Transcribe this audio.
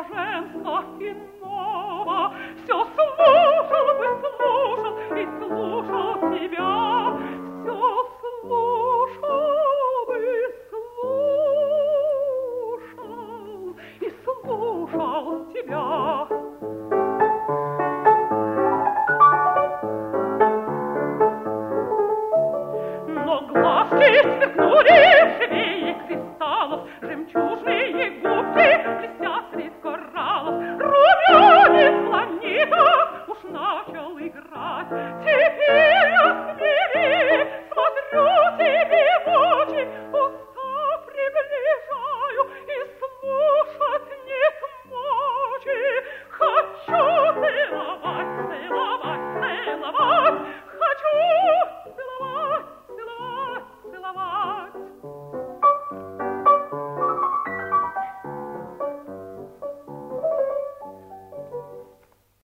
блаженства иного. Все слушал бы, слушал и слушал тебя. Все слушал бы, слушал и слушал тебя. Но глазки сверкнули живее кристаллов, жемчужные губки блестят средь кораллов. Румянец планета уж начал играть.